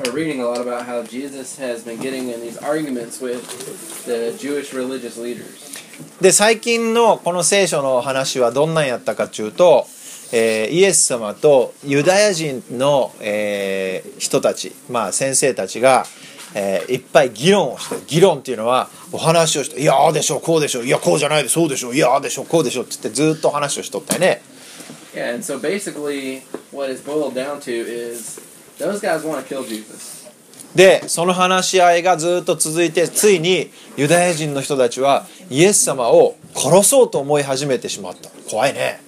are reading a lot about how Jesus has been getting in these arguments with the Jewish religious leaders. で、最近のこの聖書の話はどんなんやったかというと、イエス様とユダヤ人の、人たち、先生たちが、いっぱい議論をして、議論っていうのはお話をして、いやーでしょこうでしょ、いやこうじゃないでそうでしょ、いやーでしょこうでしょって言ってずっと話をしとったよね。 Yeah, and so basically what it's boiled down to is those guys want to kill Jesus. で、その話し合いがずっと続いて、ついにユダヤ人の人たちはイエス様を殺そうと思い始めてしまった。怖いね。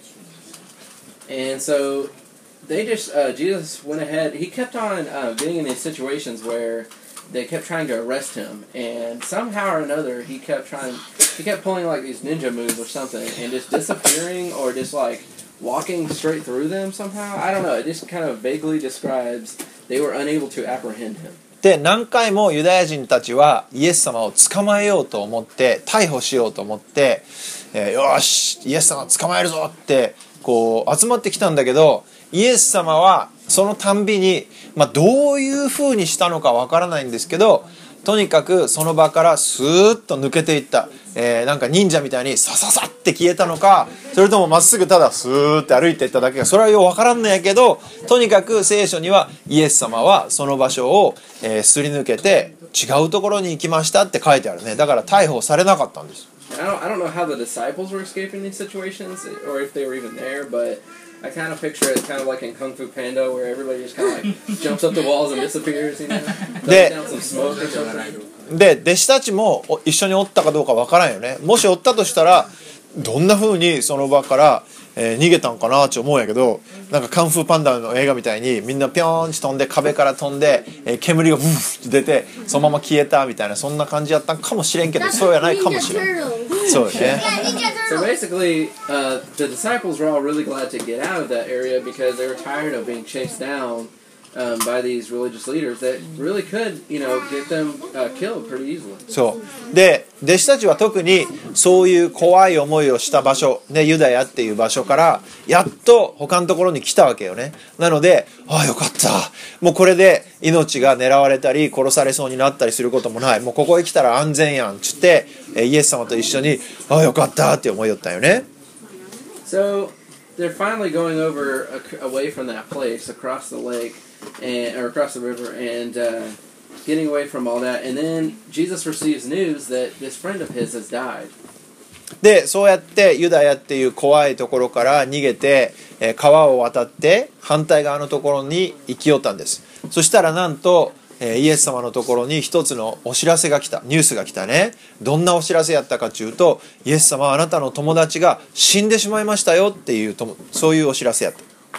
And so they just Jesus went ahead. He kept on getting in these situations where they kept trying to arrest him, and somehow or another he kept pulling like these ninja moves or something, and just disappearing or just like walking straight through them somehow. I don't know. It just kind of vaguely describes they were unable to apprehend him. で、何回もユダヤ人たちはイエス様を捕まえようと思って逮捕しようと思って、よしイエス様捕まえるぞってこう集まってきたんだけど、イエス様はそのたんびに、どういう風にしたのかわからないんですけど、とにかくその場からスーッと抜けていった、なんか忍者みたいにサササって消えたのか、それともまっすぐただスーッて歩いていっただけか、それはよくわからんのやけど、とにかく聖書にはイエス様はその場所を、すり抜けて違うところに行きましたって書いてあるね。だから逮捕されなかったんです。 I don't know how the disciples were escaping these situations or if they were even there, but I kind of picture it kind of like in Kung Fu Panda where everybody just kind of like jumps up the walls and disappears, you know? Does down some smoke or something. で、弟子たちも一緒におったかどうかわからんよね。もしおったとしたらどんな風にその場から、逃げたんかなって思うんやけど、なんかカンフーパンダの映画みたいにみんなピョーンって飛んで壁から飛んで、煙がブーって出てそのまま消えたみたいな、そんな感じやったんかもしれんけど、そうやないかもしれん。そうですね。 So basically, the disciples were all really glad to get out of that area because they were tired of being chased down by these religious leaders that really could, get them killed pretty easily. そうで、弟子たちは特にそういう怖い思いをした場所、ね、ユダヤっていう場所からやっと他のところに来たわけよね。なので、よかった、もうこれで命が狙われたり殺されそうになったりすることもない、もうここへ来たら安全やんっつって、イエス様と一緒によかったって思いよったよね。 So they're finally going over away from that place across the lake or across the river and getting away from all that, and then Jesus receives news that this friend of his has died. で、そうやってユダヤっていう怖いところから逃げて、川を渡って反対側のところに行きよったんです。そしたらなんと、イエス様のところに一つのお知らせが来た、ニュースが来たね。どんなお知らせやったかというと、イエス様はあなたの友達が死んでしまいましたよっていう、そういうお知らせやった。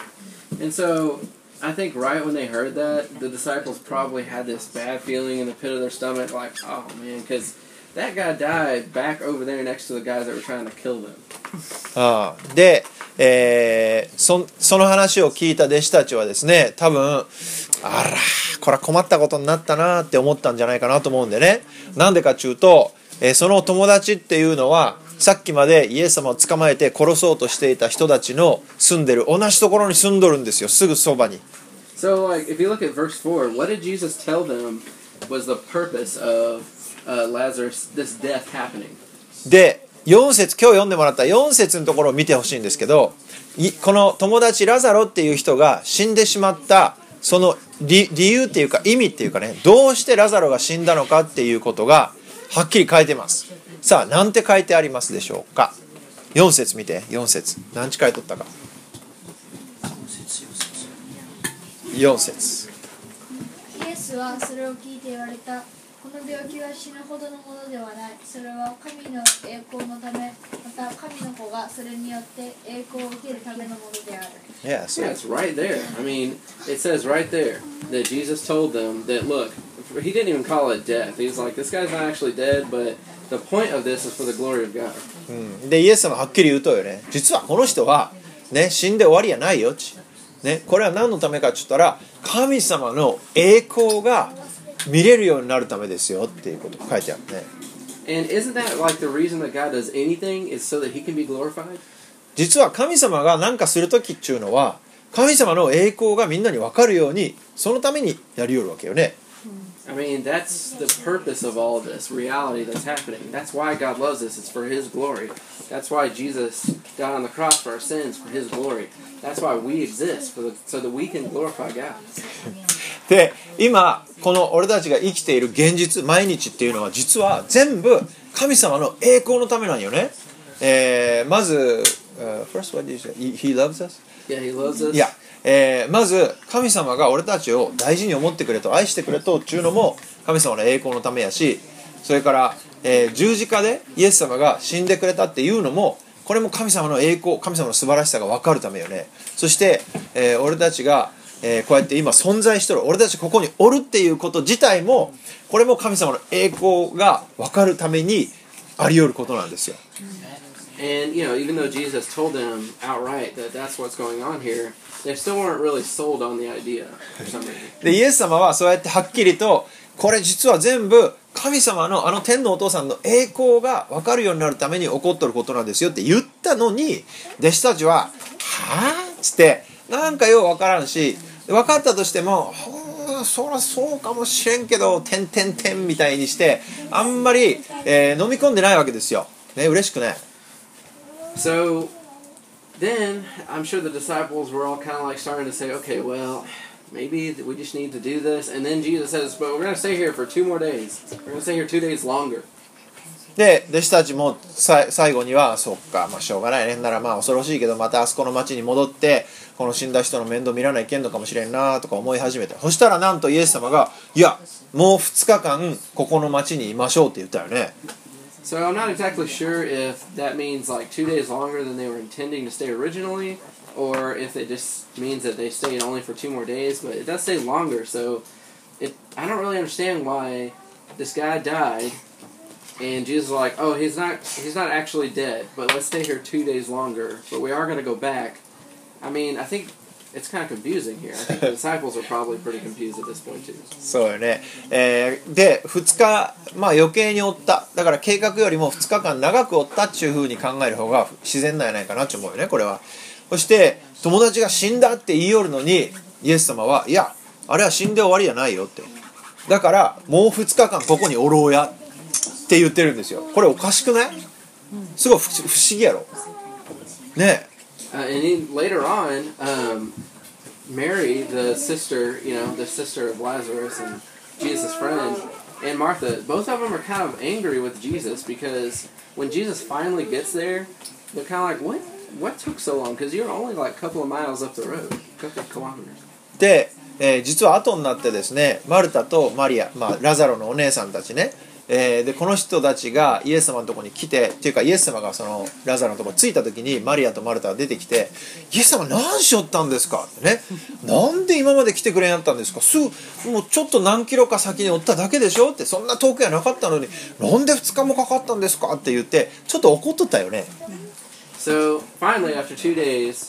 And so I think right when they heard that, the disciples probably had this bad feeling in the pit of their stomach, like, oh man, because that guy died back over there next to the guys that were trying to kill them. で、その話を聞いた弟子たちはですね、多分これは困ったことになったなって思ったんじゃないかなと思うんでね。なんでかっていうと、その友達っていうのはさっきまでイエス様を捕まえて殺そうとしていた人たちの住んでる同じところに住んどるんですよ、すぐそばに。 So, like, if you look at verse 4, what did Jesus tell them was the purpose of Lazarus, this death happening? で、4節、今日読んでもらった4節のところを見てほしいんですけど、この友達ラザロっていう人が死んでしまったその理由っていうか意味っていうかね、どうしてラザロが死んだのかっていうことがはっきり書いてます。さあ、なんて書いてありますでしょうか。4節見て、4節何て書いとったか。4節。 イエスはそれを聞いて言われた。この病気は死ぬほどのものではない。それは神の栄光のため、また神の子がそれによって栄光を受けるためのものである。 Yeah, it's right there. I mean, it says right there that Jesus told them that, look, he didn't even call it death. He was like, this guy's not actually dead, but the point of this is for the glory of God. で、イエス様はっきり言うとよね。実はこの人は、ね、死んで終わりやないよ。ね、これは何のためかって言ったら、神様の栄光が見れるようになるためですよっていうことが書いてあるね。 And isn't that like the reason that God does anything is so that he can be glorified? 実は神様が何かするときっていうのは、 神様の栄光がみんなに分かるようにそのためにやりよるわけよね。 I mean, that's the purpose of all of this reality that's happening. That's why God loves us. It's for His glory. That's why Jesus died on the cross for our sins, for His glory. That's why we exist, so that we can glorify God. で今この俺たちが生きている現実毎日っていうのは実は全部神様の栄光のためなんよね。まず、first what did you say? He loves us? Yeah, He loves us. いや、まず神様が俺たちを大事に思ってくれと愛してくれとっていうのも神様の栄光のためやし、それから、十字架でイエス様が死んでくれたっていうのもこれも神様の栄光、神様の素晴らしさが分かるためよね。そして、俺たちが、こうやって今存在しとる、俺たちここにおるっていうこと自体もこれも神様の栄光が分かるためにあり得ることなんですよ。 And, even though Jesus told them outright that that's what's going on here, they still weren't really sold on the idea for some reason. でイエス様はそうやってはっきりとこれ実は全部神様のあの天のお父さんの栄光が分かるようになるために起こっとることなんですよって言ったのに、弟子たちははぁっつってなんかよう分からんし、分かったとしてもそらそうかもしれんけど点々点みたいにしてあんまり、飲み込んでないわけですよ、ね、嬉しくない。 So then I'm sure the disciples were all kind of like starting to say, okay, well, maybe we just need to do this. And then Jesus says, but we're going to stay here for 2 more days. We're going to stay here 2 days longer. で弟子たちも最後にはそっか、まあしょうがないね、ならまあ恐ろしいけどまたあそこの町に戻ってこの死んだ人の面倒見らないけんのかもしれんなとか思い始めた。そしたらなんとイエス様がいやもう2日間ここの町にいましょうって言ったよね。 So I'm not exactly sure if that means like 2 days longer than they were intending to stay originally, or if it just means that they stayed only for 2 more days, but it does say longer. So I don't really understand why this guy died and Jesus was like, oh, he's not actually dead, but let's stay here 2 days longer, but we are going to go back. I mean, I think it's kind of confusing here. I think the disciples are probably pretty confused at this point too. そうよね、で2日まあ余計におった、だから計画よりも2日間長くおったっていう風に考える方が自然なんやないかなって思うよねこれは。そして友達が死んだって言いよるのにイエス様はいやあれは死んで終わりじゃないよって、だからもう2日間ここにおろうやって言ってるんですよ。これおかしくない？すごい不思議やろね。 And then later on, Mary, the sister, the sister of Lazarus and Jesus' friend, and Martha, both of them are kind of angry with Jesus because when Jesus finally gets there, they're kind of like, what took so long? Because you're only like a couple of miles up the road, a couple of kilometers. で、実は後になってですね、マルタとマリア、ラザロのお姉さんたちね、でこの人たちがイエス様のところに来てっていうかイエス様がそのラザロのところに着いた時にマリアとマルタが出てきてイエス様何しよったんですかってね、なんで今まで来てくれんやったんですか、もうちょっと何キロか先におっただけでしょって、そんな遠くやなかったのになんで2日もかかったんですかって言ってちょっと怒っとったよね。 So finally after 2 days,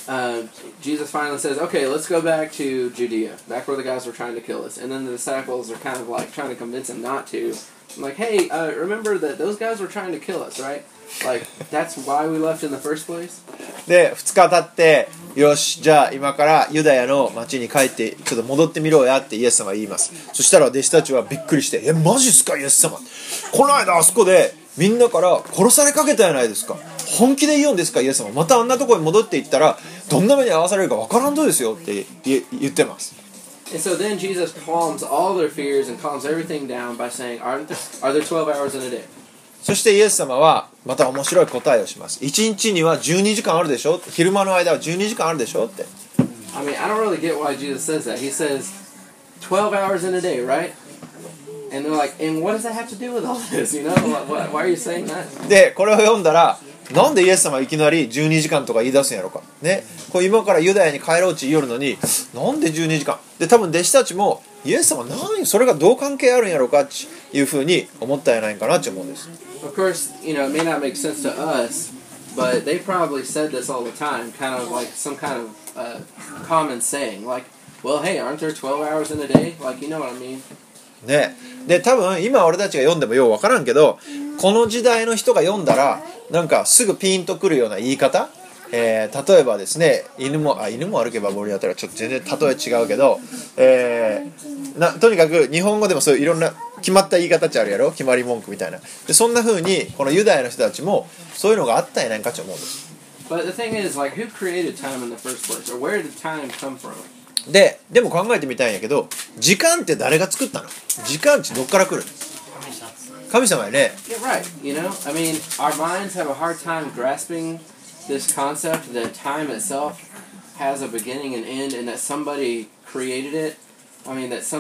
Jesus finally says, okay, let's go back to Judea, back where the guys were trying to kill us. And then the disciples are kind of like trying to convince him not to. I'm like, hey, remember that those guys were trying to kill us, right? Like, that's why we left in the first place? で2日経ってよしじゃあ今からユダヤの町に帰ってちょっと戻ってみろやってイエス様は言います。そしたら弟子たちはびっくりしてマジっすかイエス様、この間あそこでみんなから殺されかけたやないですか、本気で言うんですかイエス様、またあんなところに戻っていったらどんな目に遭わされるかわからんとですよって言ってます。 And so then Jesus calms all their fears and calms everything down by saying, are there 12 hours in a day? そしてイエス様はまた面白い答えをします。1日には12時間あるでしょって、昼間の間は12時間あるでしょって。 I mean, I don't really get why Jesus says that. He says 12 hours in a day, right? And they're like, and what does that have to do with all this? Why are you saying that? でこれを読んだらなんでイエス様いきなり12時間とか言い出すんやろかね、こう今からユダヤに帰ろうち言いよるのになんで12時間で、多分弟子たちもイエス様何それがどう関係あるんやろかっていうふうに思ったんやないかなって思うんです。 Of course, it may not make sense to us, but they probably said this all the time, kind of like some kind of common saying, like, well, hey, aren't there 12 hours in a day? Like, you know what I mean? ね、で多分今俺たちが読んでもようわからんけどこの時代の人が読んだらなんかすぐピンとくるような言い方例えばですね、犬も歩けば森だったらちょっと全然例え違うけど、とにかく日本語でもそういういろんな決まった言い方っちゃあるやろ、決まり文句みたいな。でそんな風にこのユダヤの人たちもそういうのがあったんやないかと思うんです。 But the thing is, like, who created time in the first place, or where did time come from? でも考えてみたいんやけど、時間って誰が作ったの？時間ってどっから来るの？神様やね。 Yeah, right. You know, I mean, our minds have a hard time grasping this concept that time itself has a beginning and end, and that somebody created it. I mean, that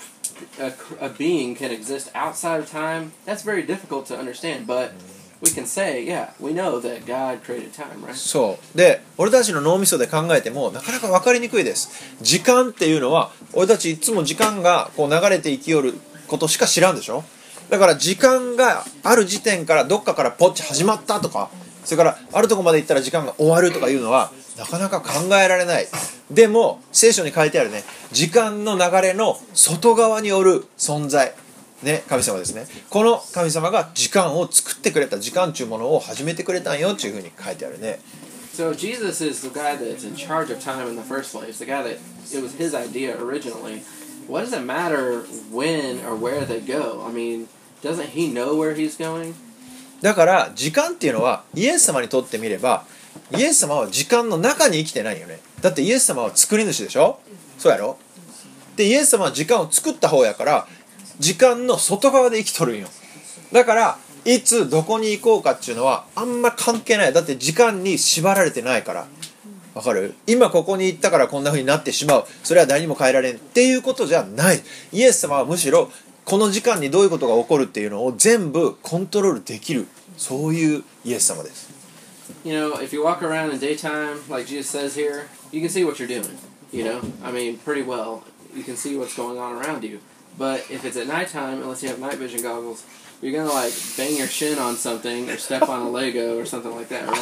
a being can exist outside of time. That's very difficult to understand, but we can say, yeah, we know that God created time, right? そうで、俺たちの脳みそで考えてもなかなか分かりにくいです。時間っていうのは俺たちいつも時間がこう流れて生きよることしか知らんでしょ。だから時間がある時点からどっかからポッチ始まったとか、それからあるとこまで行ったら時間が終わるとかいうのはなかなか考えられない。でも聖書に書いてあるね、時間の流れの外側による存在ね、神様ですね。この神様が時間を作ってくれた、時間っていうものを始めてくれたんよっていうふうに書いてあるね。 So Jesus is the guy that's in charge of time in the first place, the guy that it was his idea originally. What does it matter when or where they go? I mean, doesn't he know where he's going? だから時間っていうのはイエス様にとってみれば、イエス様は時間の中に生きてないよね。だってイエス様は作り主でしょ。そうやろ。でイエス様は時間を作った方やから時間の外側で生きとるんよ。だからいつどこに行こうかっていうのはあんま関係ない。だって時間に縛られてないから。わかる？今ここに行ったからこんな風になってしまう、それは誰にも変えられんっていうことじゃない。イエス様はむしろこの時間にどういうことが起こるっていうのを全部コントロールできる、そういうイエス様です。 You know, if you walk around in daytime, like Jesus says here, you can see what you're doing. You know, I mean, pretty well. You can see what's going on around you. But if it's at nighttime, unless you have night vision goggles, you're gonna like bang your shin on something or step on a Lego or something like that,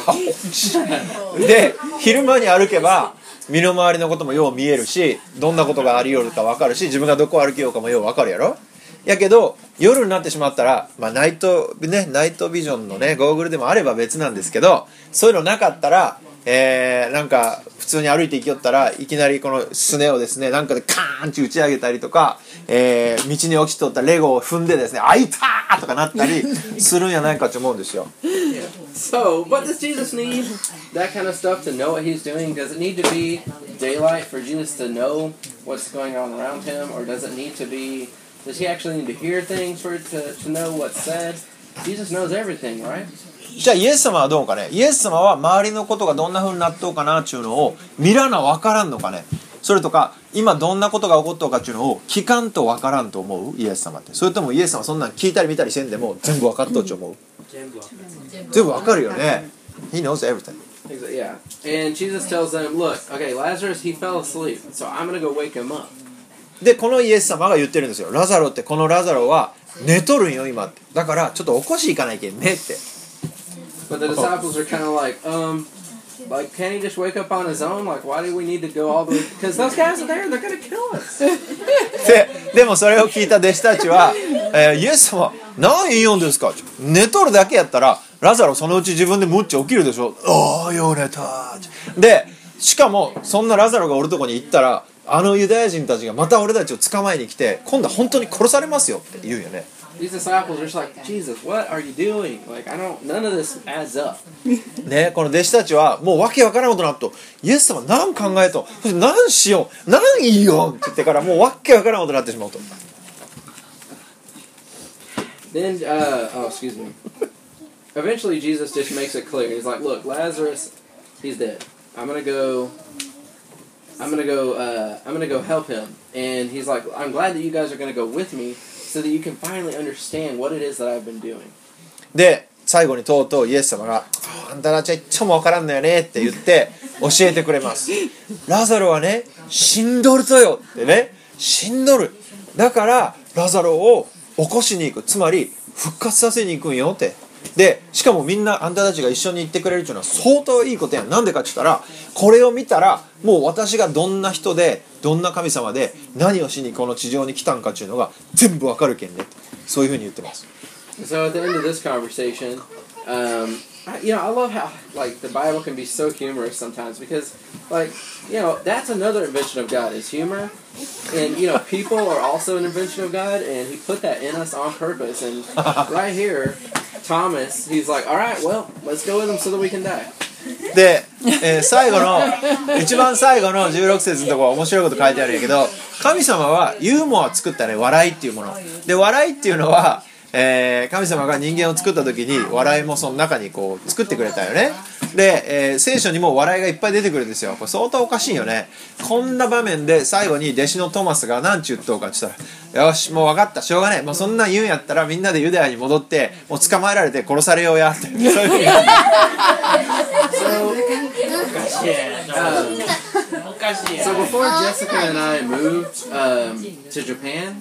right? で、昼間に歩けば身の回りのこともよう見えるし、どんなことがありよるか分かるし、自分がどこを歩きようかもよう分かるやろ。やけど夜になってしまったら、まあナイトビジョンのねゴーグルでもあれば別なんですけど、そういうのなかったら、なんか普通に歩いていきよったらいきなりこのすねをですねなんかでカーンって打ち上げたりとか、道に落ちとったレゴを踏んでですねあいたーとかなったりするんやないかと思うんですよ。 So, but does Jesus need that kind of stuff to know what he's doing? Does it need to be daylight for Jesus to know what's going on around him, or does it need to be? Does he actually need to hear things for it to know what's said? Jesus knows everything, right? じゃあイエス様はどうかね。イエス様は周りのことがどんな風になっとうかなっていうのを見らな分からんのかね。それとか今どんなことが起こっとうかっていうのを聞かんと分からんと思うイエス様って。それともイエス様そんなん聞いたり見たりせんでも全部分かっとうって思う？全部分かるよね。He knows everything. Yeah. And Jesus tells them, look, okay, Lazarus, he fell asleep, so I'm going to go wake him up. でこのイエス様が言ってるんですよ。ラザロってこのラザロは寝とるんよ今って。だからちょっと起こしいかないけんねって。 But the disciples are kind of like, can't he just wake up on his own? Like, why do we need to go all the way? Because those guys are there, they're going to kill us. でもそれを聞いた弟子たちは、イエス様何言いよんですか。寝とるだけやったらラザロそのうち自分でむっちゃ起きるでしょ。ああよ寝た。でしかもそんなラザロがおるとこに行ったらあのユダヤ人たちがまた俺たちを捕まえに来て今度は本当に殺されますよって言うよね。 These disciples are just like, Jesus, what are you doing? Like, none of this adds up. ね、この弟子たちはもうわけわからんことになっと、イエス様何考えと、何しよう、何言いよって言ってからもうわけわからんことになってしまうと。 Then, excuse me. Eventually, Jesus just makes it clear. He's like, look, Lazarus, he's dead. I'm gonna go help him. And he's like, I'm glad that you guys are gonna go with me, so that you can finally understand what it is that I've been doing. で、最後にとうとうイエス様が、あんたたちはいつもわからんのよねって言って教えてくれます。ラザロはね、死んどるとよってね、死んどる。だからラザロを起こしに行く、つまり復活させに行くんよって。で、しかもみんなあんたたちが一緒に行ってくれるっていうのは相当いいことやん。なんでかって言ったら、これを見たらもう私がどんな人でどんな神様で何をしにこの地上に来たんかっていうのが全部わかるけんね。そういうふうに言ってます。 So at the end of this conversation, I love how like the Bible can be so humorous sometimes because like that's another invention of God is humor, and people are also an invention of God, and He put that in us on purpose. And right here, Thomas, he's like, all right, well, let's go with him so that we can die. で、一番最後の16節のところ面白いこと書いてあるんやけど、神様はユーモアを作ったね、笑いっていうもので、笑いっていうのは神様が人間を作った時に笑いもその中にこう作ってくれたよね。で、聖書にも笑いがいっぱい出てくるんですよ。これ相当おかしいよね。こんな場面で最後に弟子のトマスが何ちゅうとうかって言ったら、よしもう分かったしょうがない、もうそんなん言うんやったらみんなでユダヤに戻ってもう捕まえられて殺されようやってそういうふうに So before Jessica and I moved to Japan,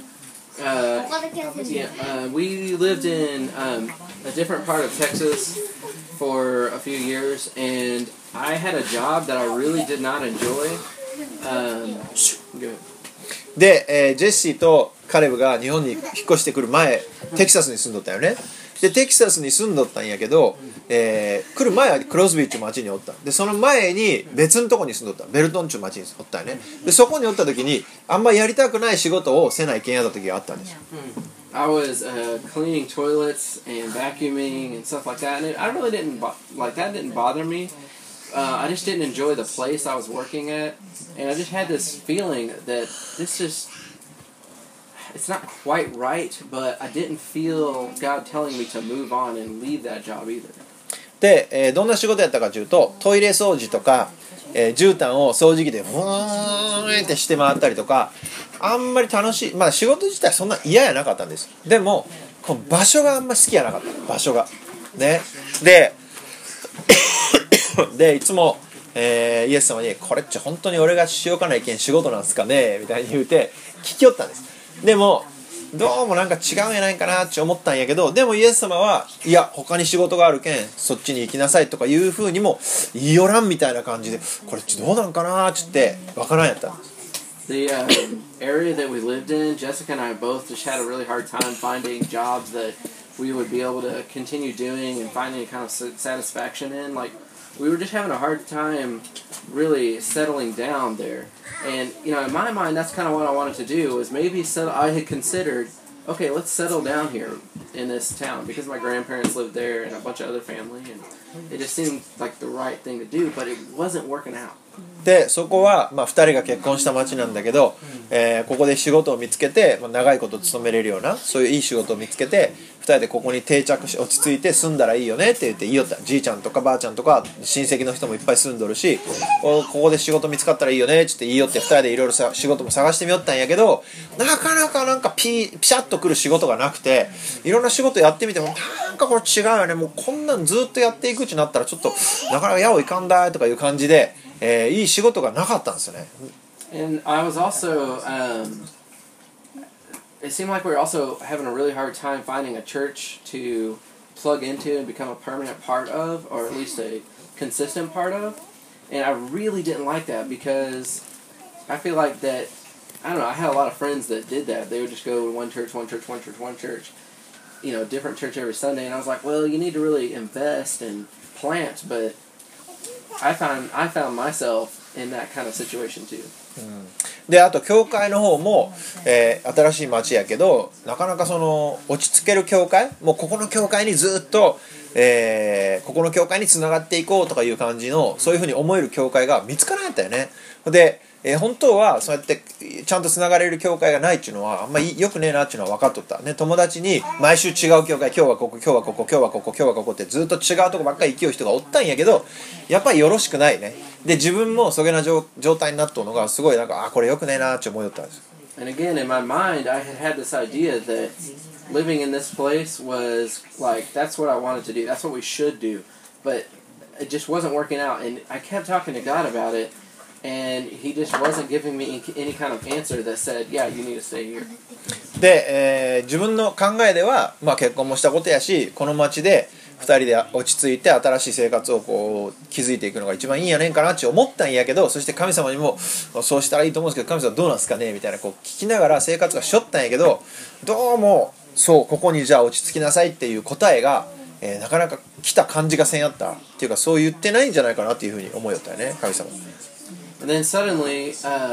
we lived in a different part of Texas for a few years, and I had a job that I really did not enjoy. Good. で、ジェシーとカレブが日本に引っ越してくる前テキサスに住んどったよね。でテキサスに住んどったんやけど、来る前はクロスビーっていう町におった。でその前に別のとこに住んどった、ベルトンっていう町におったよね。でそこにおった時にあんまりやりたくない仕事をせないけんやった時があったんですよ。 I was cleaning toilets and vacuuming and stuff like that, and I really didn't that didn't bother me. I just didn't enjoy the place I was working at, and I just had this feeling that it's not quite right, but I didn't feel God telling me to move on and leave that job either. で、どんな仕事やったかというとトイレ掃除とか、絨毯を掃除機でブーンってして回ったりとか、あんまり楽しい、まあ仕事自体そんな嫌やなかったんです。でもこの場所があんまり好きやなかった、場所がね。でいつも、イエス様にこれっちゃ本当に俺がしようかないけん仕事なんすかねみたいに言うて聞きよったんです。でもどうもなんか違うんやないかなって思ったんやけど、でもイエス様はいや他に仕事があるけんそっちに行きなさいとかいう風にも言いよらんみたいな感じで、これっちどうなんかなって言って分からんやったんです。 The area that we lived in, Jessica and I both just had a really hard time finding jobs that we would be able to continue doing and finding a kind of satisfaction in. Like, we were just having a hard time really settling down there. And, in my mind, that's kind of what I wanted to do, was maybe I had considered, okay, let's settle down here in this town, because my grandparents lived there and a bunch of other family, and it just seemed like the right thing to do, but it wasn't working out. でそこは、2人が結婚した町なんだけど、ここで仕事を見つけて、長いこと勤めれるようなそういういい仕事を見つけて2人でここに定着し落ち着いて住んだらいいよねって言って言いよった。じいちゃんとかばあちゃんとか親戚の人もいっぱい住んどるし、ここで仕事見つかったらいいよねって言って言いよって、2人でいろいろ仕事も探してみよったんやけど、なかなかなんかピシャッとくる仕事がなくて、いろんな仕事やってみてもなんかこれ違うよね、もうこんなんずっとやっていくってなったらちょっとなかなかやおいかんだとかいう感じで、いい仕事がなかったんですよね。 And I was also, it seemed like we were also having a really hard time finding a church to plug into and become a permanent part of, or at least a consistent part of. And I really didn't like that because I feel like that, I don't know, I had a lot of friends that did that. They would just go to one church, different church every Sunday. And I was like, well, you need to really invest and plant, but I found myself in that kind of situation too. であと教会の方も、新しい町やけどなかなかその落ち着ける教会、もうここの教会にずっと、ここの教会につながっていこうとかいう感じのそういうふうに思える教会が見つからなかったよね。で本当はそうやってちゃんとつながれる教会がないっていうのはあんまり良くねえなっていうのは分かっとった、ね、友達に毎週違う教会、今日はここ今日はここ今日はここ今日はここってずっと違うとこばっかり行きよう人がおったんやけど、やっぱりよろしくないね。で自分もそげな状態になっとるのがすごいなんかこれ良くねえなって思いよったんです。 And again, in my mind, I had this idea that living in this place was like, that's what I wanted to do, that's what we should do, but it just wasn't working out, and I kept talking to God about it.And he just wasn't giving me any kind of answer that said, yeah, you need to stay here. で、自分の考えでは、結婚もしたことやし、この町で2人で落ち着いて新しい生活をこう築いていくのが一番いいんやねんかなって思ったんやけど、そして神様にもそうしたらいいと思うんですけど、神様どうなんすかねみたいなこう聞きながら生活がしょったんやけど、どうもそうここにじゃあ落ち着きなさいっていう答えが、なかなか来た感じがせんやったっていうか、そう言ってないんじゃないかなっていうふうに思いよったよね、神様。 And then suddenly,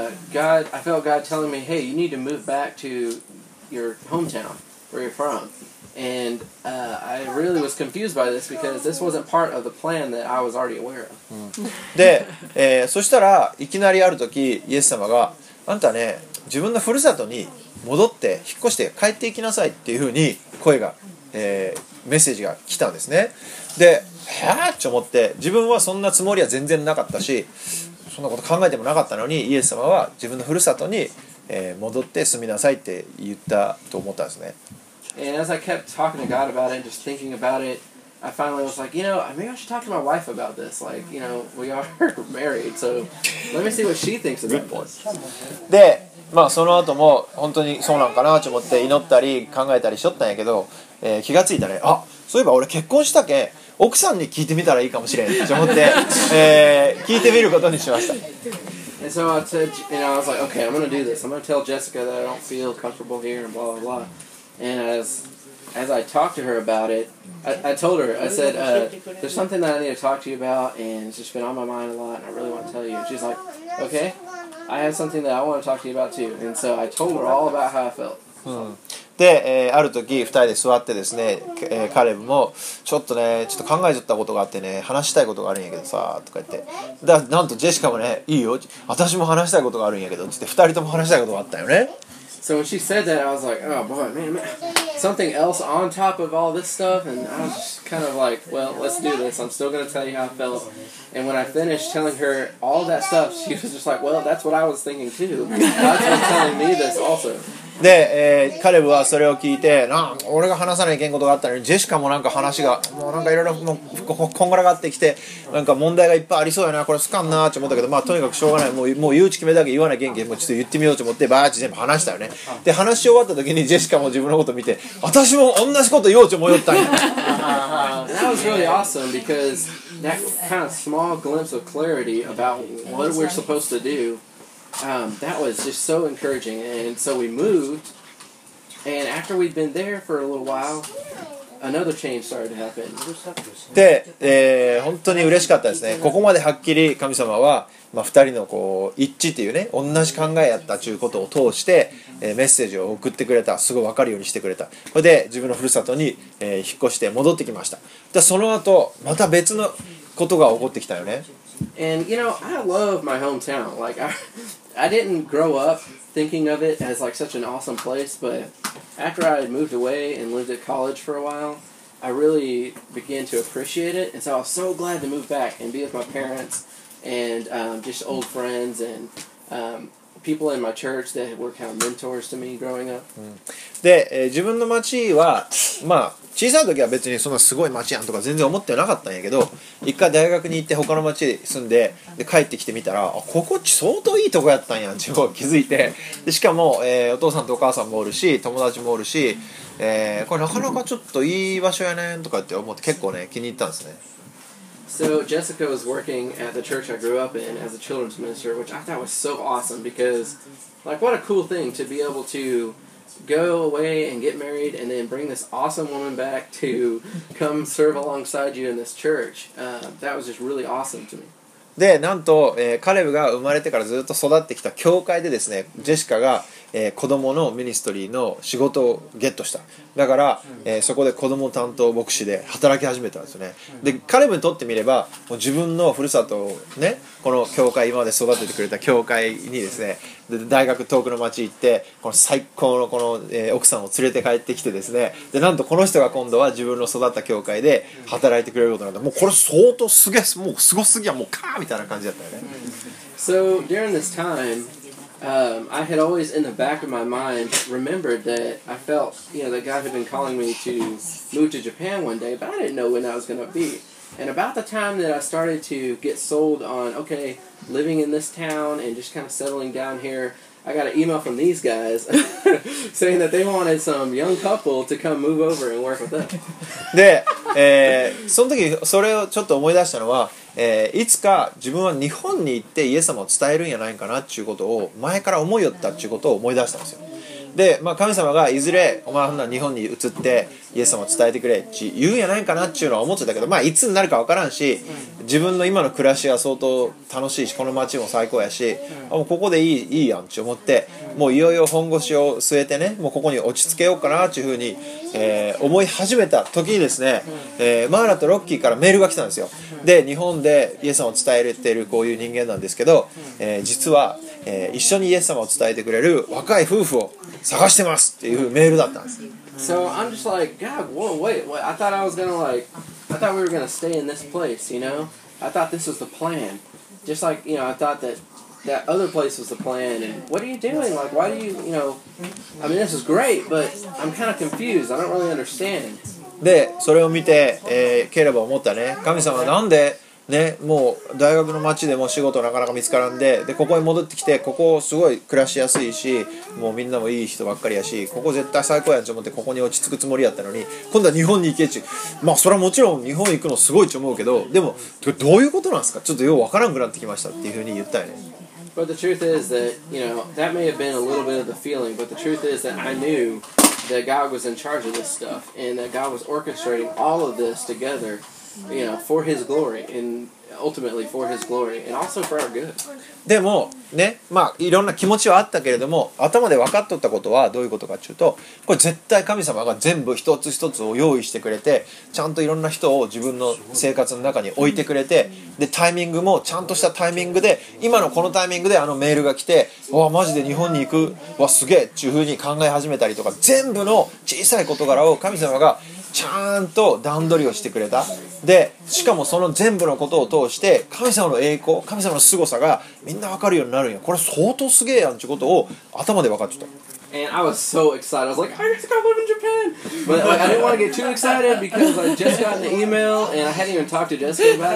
I felt God telling me, "Hey, you need to move back to your hometown, where you're from." And I really was confused by this because this wasn't part of the plan that I was already aware of. で、そしたらいきなりある時イエス様があんたね自分のふるさとに戻って引っ越して帰っていきなさいっていうふうに声が、メッセージが来たんですね。でって思って自分はそんなつもりは全然なかったしそんなこと考えてもなかったのにイエス様は自分のふるさとに、戻って住みなさいって言ったと思ったんですね。 And as I kept talking to God about it and just thinking about it, I finally was like, maybe I should talk to my wife about this. Like, we are married, so let me see what she thinks about this. で、その後も本当にそうなんかなと思って祈ったり考えたりしとったんやけど、気がついたね、そういえば俺結婚したけん奥さんに聞いてみたらいいかもしれんと思って、聞いてみることにしました。 And so I said, I was like, okay, I'm going to do this. I'm going to tell Jessica that I don't feel comfortable here and blah, blah, blah. And as I talked to her about it, I told her, I said, there's something that I need to talk to you about, and it's just been on my mind a lot, and I really want to tell you. And she's like, okay, I have something that I want to talk to you about too. And so I told her all about how I felt. で、ある時2人で座ってですね、カレブもちょっと考えちゃったことがあってね話したいことがあるんやけどさとか言ってなんとジェシカもねいいよ私も話したいことがあるんやけどって2人とも話したいことがあったよね。 So when she said that, I was like, oh boy, man, something else on top of all this stuff, and I was just kind of like, well, let's do this. I'm still going to tell you how I felt. And when I finished telling her all that stuff, she was just like, well, that's what I was thinking too. God's been telling me this also. で、カレブはそれを聞いて俺が話さないといけんことがあったのにジェシカも話がもういろいろこんがらがってきて問題がいっぱいありそうやなこれすかんなと思ったけどとにかくしょうがないもう言うち決めだけ言わなきゃいけんもうちょっと言ってみようと思ってバーッチ全部話したよね。で話し終わった時にジェシカも自分のこと見て私も同じこと言おうと思いよったんや。 That was really awesome because that kind of small glimpse of clarity about what we're supposed to do.That was just so encouraging, and so we moved, and after we'd been there for a little while, another change started to happen. で、本当に嬉しかったですね。ここまではっきり神様は、2人の一致っていうね同じ考えやったということを通して、メッセージを送ってくれたすごい分かるようにしてくれた。これで自分のふるさとに、引っ越して戻ってきました。でその後また別のことが起こってきたよね。 And I love my hometown. Like I didn't grow up thinking of it as like such an awesome place, but after I had moved away and lived at college for a while, I really began to appreciate it. And so I was so glad to move back and be with my parents and just old friends and people in my church that were kind of mentors to me growing up. で、自分の町は小さい時は別にそんなすごい町やんとか全然思ってなかったんやけど一回大学に行って他の町に住んで帰ってきてみたらここ相当いいとこやったんやんっていうことを気づいてでしかも、お父さんとお母さんもおるし友達もおるし、これなかなかちょっといい場所やねんとかって思って結構ね気に入ったんですね。 So Jessica was working at the church I grew up in as a children's minister, which I thought was so awesome because, like, what a cool thing to be able to go away and get married and then bring this awesome woman back to come serve alongside you in this church. That was just really awesome to me. でなんと、カレブが生まれてからずっと育ってきた教会でですねジェシカが、子供のミニストリーの仕事をゲットした。だから、そこで子供担当牧師で働き始めたんですよね。でカレブにとってみればもう自分のふるさとをねこの教会今まで育ててくれた教会にですねで大学遠くの町行ってこの最高のこの、奥さんを連れて帰ってきてですねでなんとこの人が今度は自分の育った教会で働いてくれることなんでもうこれ相当すげえもうすごすぎやもうカーみたいな感じだったよね。 So during this time, I had always in the back of my mind remembered that I felt, that God had been calling me to move to Japan one day, but I didn't know when that was going to be. And about the time that I started to get sold on, okay, living in this town and just kind of settling down here, I got an email from these guys saying that they wanted some young couple to come move over and work with them. で、その時それをちょっと思い出したのは、いつか自分は日本に行ってイエス様を伝えるんやないかなっていうことを前から思いよったっていうことを思い出したんですよ。 で、まあ、神様がいずれお前ほんなら日本に移ってイエス様を伝えてくれって言うんやないかなっていうのは思ってたけど、まあ、いつになるか分からんし、自分の今の暮らしは相当楽しいし、この街も最高やし、もうここでいいやんって思って、もういよいよ本腰を据えてね、もうここに落ち着けようかなっていうふうに、思い始めた時にですね、マーラとロッキーからメールが来たんですよ。で、日本でイエス様を伝えているこういう人間なんですけど、実は、一緒にイエス様を伝えてくれる若い夫婦を探してますっていうメールだったんです。 So I'm just like, God, whoa, wait. I thought I thought we were gonna stay in this place, you know? I thought this was the plan. Just like, I thought that other place was the plan. And what are you doing? Like, why do you, I mean, this is great, but I'm kind of confused. I don't really understand. で、それを見て、ケイラブは思ったね。神様はなんでね、もう大学の街でも仕事なかなか見つからんで、ここに戻ってきて、ここすごい暮らしやすいし、もうみんなもいい人ばっかりやし、ここ絶対最高やんと思ってここに落ち着くつもりやったのに、今度は日本に行けち、まあそれはもちろん日本行くのすごいと思うけど、でもどういうことなんですか、ちょっとようわからんくなってきましたっていうふうに言ったよね。 But the truth is that, that may have been a little bit of the feeling, but the truth is that I knew that God was in charge of this stuff and that God was orchestrating all of this together, for His glory and ultimately for His glory and also for our good. でもね、まあいろんな気持ちはあったけれども、頭で分かっとったことはどういうことかっていうと、これ絶対神様が全部一つ一つを用意してくれて、ちゃんといろんな人を自分の生活の中に置いてくれて、でタイミングもちゃんとしたタイミングで、今のこのタイミングであのメールが来て、わマジで日本に行くわすげえっていう風に考え始めたりとか、全部の小さい事柄を神様がちゃんと段取りをしてくれた。でしかもその全部のことを通して神様の栄光、神様の凄さがみんな分かるようになるんや。これ相当すげえやんってことを頭で分かっちゃった。 And I was so excited. I was like, I get to go live in Japan. But I didn't want to get too excited because I just got an email and I hadn't even talked to Jessica about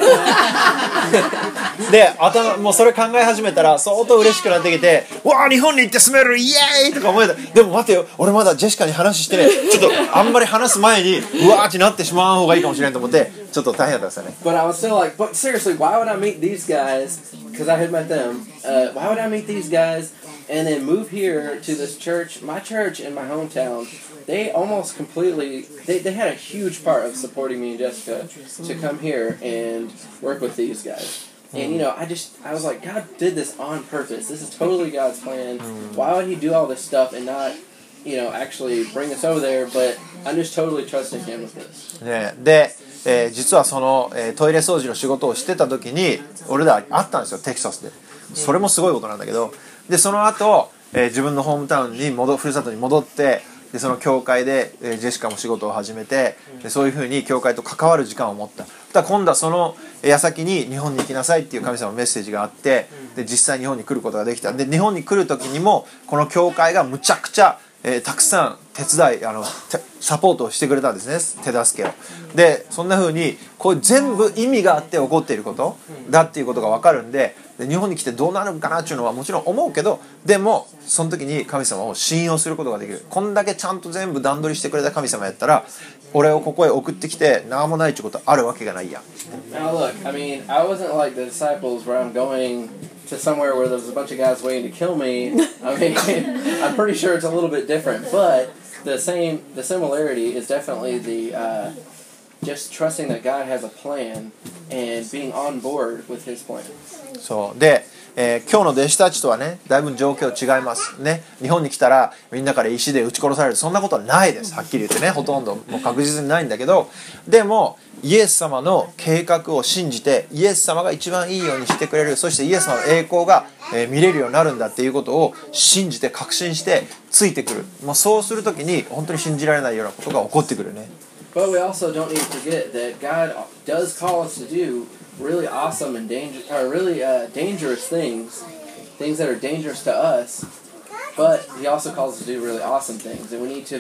it. で、もうそれ考え始めたら相当嬉しくなってきて、わあ日本に行って住めるイエーイとか思えた。でも待てよ、俺まだジェシカに話してね、ちょっとあんまり話す前にうわーってなってしまう方がいいかもしれないと思って、ちょっと大変だったんですよね。 But I was still like, but seriously, why would I meet these guys? Because I had met them. Why would I meet these guys and then move here to this church, my church in my hometown? They almost completely, they had a huge part of supporting me and Jessica to come here and work with these guys. And I was like, God did this on purpose. This is totally God's plan. Why would He do all this stuff and not, actually bring us over there? But I'm just totally trusting Him with this. ね、で、実はその、トイレ掃除の仕事をしてた時に俺ら会ったんですよ、テキサスで。それもすごいことなんだけど、でその後、自分のホームタウンにふるさとに戻って、でその教会で、ジェシカも仕事を始めて、でそういうふうに教会と関わる時間を持った。だから今度はその矢先に日本に行きなさいっていう神様のメッセージがあって、で実際日本に来ることができた。で日本に来る時にもこの教会がむちゃくちゃ、たくさん手伝いサポートをしてくれたんですね、手助けを。でそんな風にこう全部意味があって起こっていることだっていうことが分かるんで、日本に来てどうなるかなっていうのはもちろん思うけど、でもその時に神様を信用することができる。こんだけちゃんと全部段取りしてくれた神様やったら、俺をここへ送ってきて何もないってことあるわけがないやん。 Now look, I mean, I wasn't like the disciples where I'm going to somewhere where there's a bunch of guys waiting to kill me. I mean, I'm pretty sure it's a little bit different, but the similarity is definitely the just trusting that God has a plan and being on board with His plan. そうで、今日の弟子たちとはね、だいぶ状況違いますね。日本に来たらみんなから石で撃ち殺される、そんなことはないです。はっきり言ってね、ほとんどもう確実にないんだけど、でもイエス様の計画を信じて、イエス様が一番いいようにしてくれる、そしてイエス様の栄光が見れるようになるんだっていうことを信じて確信してついてくる。もうそうするときに本当に信じられないようなことが起こってくるね。 But we also don't need to forget that God does call us to do really awesome and really dangerous things that are dangerous to us. But He also calls us to do really awesome things, and we need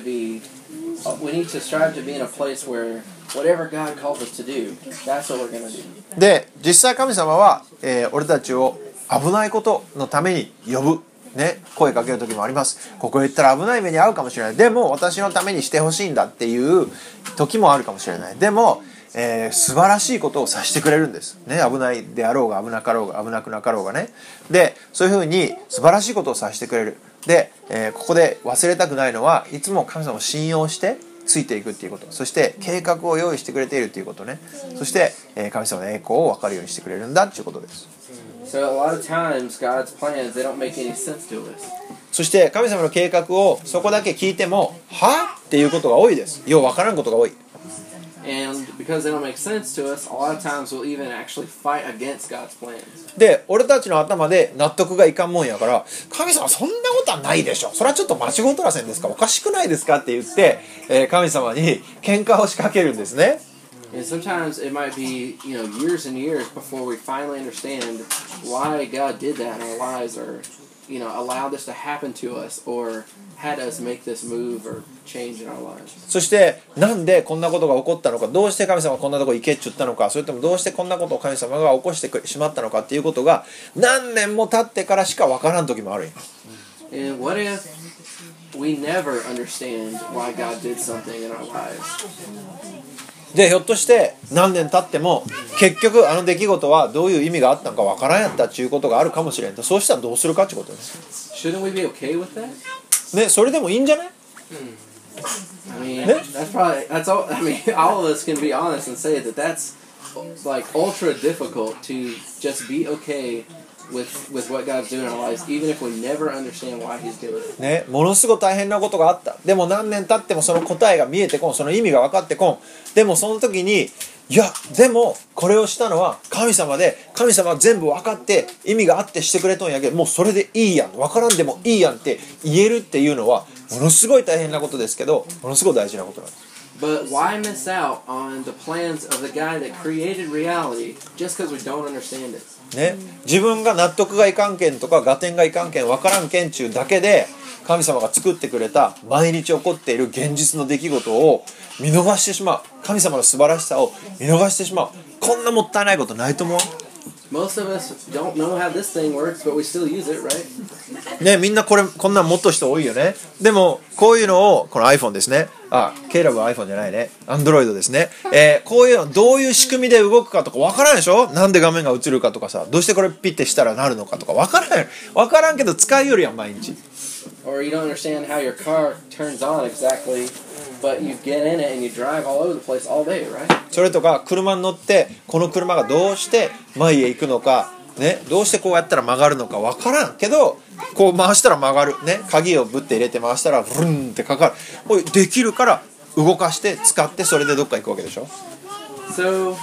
to strive to be in a place where whatever God calls us to do, that's what we're going to do. で、実際神様は、俺たちを危ないことのために呼ぶ。ね、声かける時もあります。ここへ行ったら危ない目に遭うかもしれない。でも私のためにしてほしいんだっていう時もあるかもしれない。でも、 素晴らしいことをさせてくれるんですね。危ないであろうが危なかろうが危なくなかろうがね。でそういうふうに素晴らしいことをさせてくれる。で、ここで忘れたくないのはいつも神様を信用してついていくっていうこと、そして計画を用意してくれているということね。そして、神様の栄光を分かるようにしてくれるんだっていうことです。 So a lot of times God's plans, they don't make any sense to us. そして神様の計画をそこだけ聞いてもはっていうことが多いです。ようわからんことが多い。 And because they don't make sense to us, a lot of times we'll even actually fight against God's plans. で俺たちの頭で納得がいかんもんやから、神様そんなことはないでしょ、それはちょっと間違うとらせんですか、おかしくないですかって言って、神様に喧嘩を仕掛けるんですね。 And sometimes it might be, years and years before we finally understand why God did that in our lives, or, allowed this to happen to us, or had us make this move or change in our lives. そしてなんでこんなことが起こったのか、どうして神様がこんなとこ行けって言ったのか、それともどうしてこんなことを神様が起こしてしまったのかっていうことが何年も経ってからしか分からん時もあるんや。 And what if we never understand why God did something in our lives? でひょっとして何年経っても結局あの出来事はどういう意味があったのかわからんやったっていうことがあるかもしれんと。そうしたらどうするかってことです。 Shouldn't we be okay with that? ね、それでもいいんじゃない？ I mean, that's all. I mean, all of us can be honest and say that that's like ultra difficult to just be okay with what God's doing in our lives, even if we never understand why He's doing it. ね、ものすごい大変なことがあった。でも何年経ってもその答えが見えてこん、その意味が分かってこん。でもその時に、いやでもこれをしたのは神様で、神様は全部分かって意味があってしてくれとんやけど、もうそれでいいやん、分からんでもいいやんって言えるっていうのはものすごい大変なことですけど、ものすごい大事なことなんです。 But why miss out on the plans of the guy that created reality just because we don't understand it? ね、自分が納得がいかんけんとか合点がいかんけん分からんけんちゅうだけで神様が作ってくれた毎日起こっている現実の出来事を見逃してしまう。神様の素晴らしさを見逃してしまう。こんなもったいないことないと思う。 Most of us don't know how this thing works, but we still use it, right? ね、みんなこんなん持っとる人多いよね。でもこういうのをこの iPhone ですね。ケイラブは iPhone じゃないね。Android ですね。こういうのどういう仕組みで動くかとか分からんでしょ。なんで画面が映るかとかさ、どうしてこれピッてしたらなるのかとか分からんけど使いよるやん毎日。 Or you don't understand how your car turns on exactly, but you get in it and you drive all over the place all day, right? それとか車に乗ってこの車がどうして前へ行くのか、ね、どうしてこうやったら曲がるのか分からんけど、こう回したら曲がる、ね、鍵をぶって入れて回したらブルンってかかる。これできるから動かして使ってそれでどっか行くわけでしょ。 So,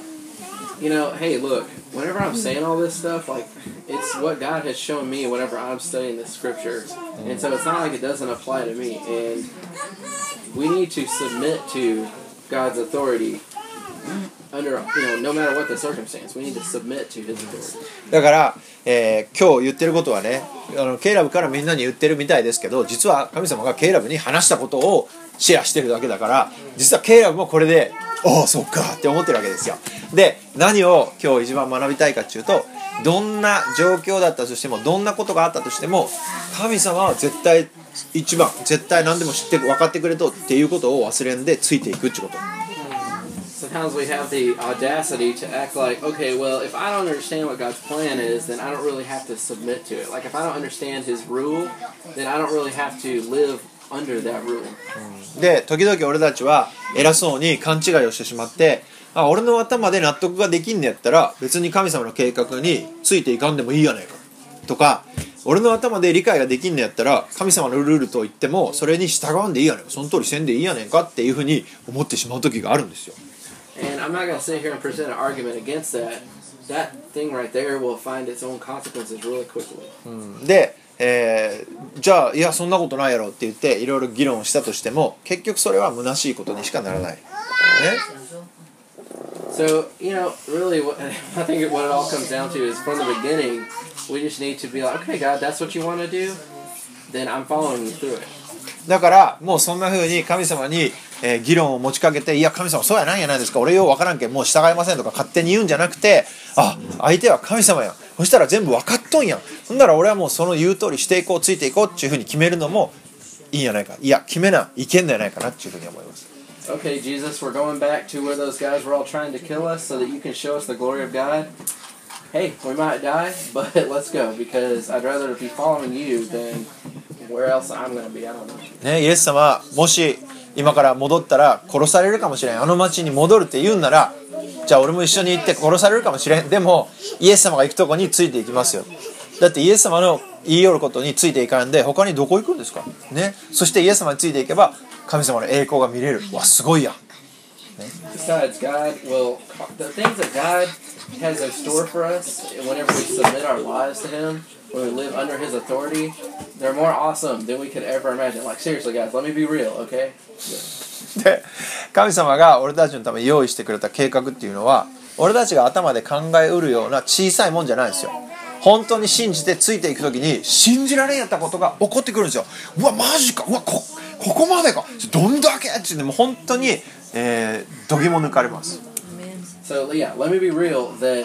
hey, look, whenever I'm saying all this stuff, like, it's what God has shown me whenever I'm studying the scriptures. And so it's not like it doesn't apply to me. And we need to submit to God's authority under, no matter what the circumstance. We need to submit to His authority. だから、今日言ってることはね、ケイラブからみんなに言ってるみたいですけど、実は神様がケイラブに話したことをシェアしてるだけだから、実はケイラブもこれでおおそっかって思ってるわけですよ。で何を今日一番学びたいかっていうと、どんな状況だったとしても、どんなことがあったとしても、神様は絶対一番、絶対何でも知って分かってくれとっていうことを忘れんでついていくってこと。 Sometimes we have the audacity to act like, okay, well, if I don't understand what God's plan is, then I don't really have to submit to it. Like, if I don't understand His rule, then I don't really have to live under that rule. で時々俺たちは偉そうに勘違いをしてしまって、俺の頭で納得ができんのやったら別に神様の計画についていかんでもいいやないかとか、俺の頭で理解ができんのやったら神様のルールと言ってもそれに従わんでいいやねんか、その通りせんでいいやねんかっていうふうに思ってしまう時があるんですよ。 And I'm not going to sit here and present an argument against that. That thing right there will find its own consequences really quickly. で、じゃあいやそんなことないやろって言っていろいろ議論したとしても、結局それは虚しいことにしかならない。ね。 So, really, I think what it all comes down to is from the beginning, we just need to be like, okay, God, that's what you want to do, then I'm following you through it. だからもうそんな風に神様に、議論を持ちかけて、いや神様そうやなんやないですか、俺よう分からんけんもう従いませんとか勝手に言うんじゃなくて、相手は神様やん、そしたら全部分かっとんやん、ほんなら俺はもうその言う通りしていこう、ついていこうっていう風に決めるのもいいんやないか、いや決めないけんのやないかなっていう風に思います。 okay, Jesus, we're going back to where those guys were all trying to kill us so that you can show us the glory of God. Hey, we might die, but let's go because I'd rather be following you than where else I'm going to be. I don't know. ね、イエス様はもし今から戻ったら殺されるかもしれん、あの町に戻るって言うんなら、じゃあ俺も一緒に行って殺されるかもしれん、でもイエス様が行くとこについていきますよ。だってイエス様の言い寄ることについていかんで他にどこ行くんですか、ね、そしてイエス様についていけば神様の栄光が見れる。わ、すごいやん、ね、 Besides, the things that God has in store for us whenever we submit our lives to Him, when we live under His authority, they're more awesome than we could ever imagine. Like, seriously, guys, let me be real, okay? で、神様が俺たちのために用意してくれた計画っていうのは俺たちが頭で考えうるような小さいもんじゃないんですよ。本当に信じてついていくときに信じられんやったことが起こってくるんですよ。うわマジか、うわ ここまでか、どんだけっていうのも本当に、度肝抜かれます。 So yeah, let me be real that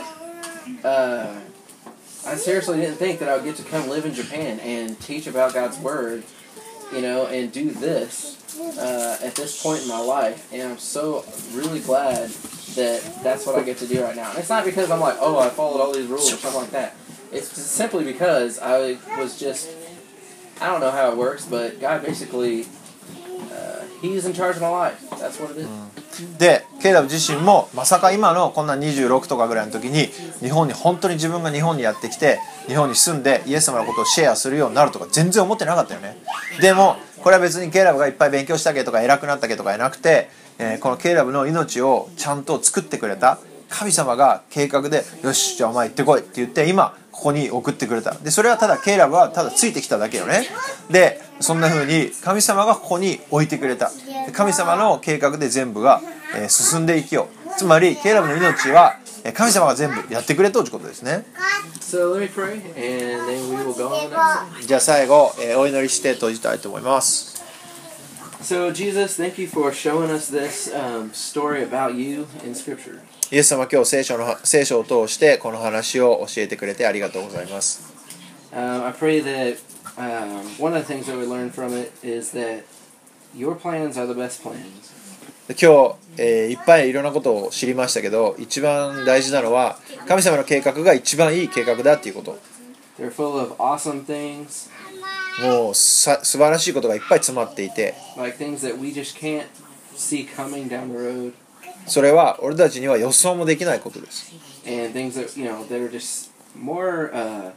I seriously didn't think that I would get to come live in Japan and teach about God's Word, you know, and do this at this point in my life, and I'm so really glad that that's what I get to do right now. And it's not because I'm like, oh, I followed all these rules or something like that. It's just simply because I was just, I don't know how it works, but God basically, He's in charge of my life. That's what it is. で、ケイラブ自身もまさか今のこんな26とかぐらいの時に日本に本当に自分が日本にやってきて日本に住んでイエス様のことをシェアするようになるとか全然思ってなかったよね。でもこれは別にケイラブがいっぱい勉強したけとか偉くなったけとかじゃなくて、このケイラブの命をちゃんと作ってくれた神様が計画でよしじゃあお前行ってこいって言って今ここに送ってくれた。でそれはただケイラブはただついてきただけよね。でそんな風に神様がここに置いてくれた。神様の計画で全部が進んでいきよう。つまりケイラブの命は神様が全部やってくれということですね。 So let me pray, and then we will go on. じゃあ最後、お祈りして閉じたいと思います。 So Jesus, thank you for showing us this story about you in Scripture. イエス様今日聖書を通してこの話を教えてくれてありがとうございます。 I pray that one of the things that we learn from it is that your plans are the best plans. 今日、いっぱいいろんなことを知りましたけど一番大事なのは神様の計画が一番いい計画だっていうこと。 They're full of awesome things. もう素晴らしいことがいっぱい詰まっていて Like things that we just can't see coming down the road. それは俺たちには予想もできないことです。 And things that, you know, that are just more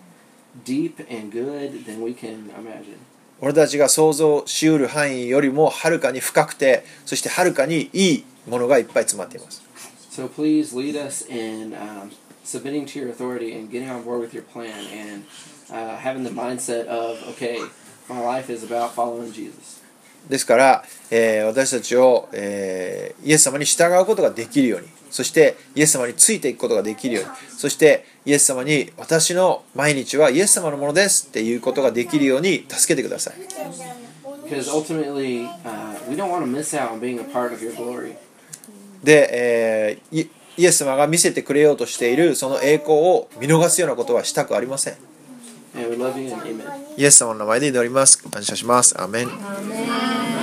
deep and good than we can imagine. 俺たちが想像しうる範囲よりもはるかに深くてそしてはるかにいいものがいっぱい詰まっています。 So please lead us in submitting to your authority and getting on board with your plan and having the mindset of, okay, my life is about following Jesus. ですから、私たちを、イエス様に従うことができるようにそしてイエス様についていくことができるようにそしてイエス様に私の毎日はイエス様のものですっていうことができるように助けてください。 Because ultimately, we don't want to miss out on being a part of your glory. で、イエス様が見せてくれようとしているその栄光を見逃すようなことはしたくありません。 And we love you and amen. イエス様の名前で祈ります。感謝します。アーメン。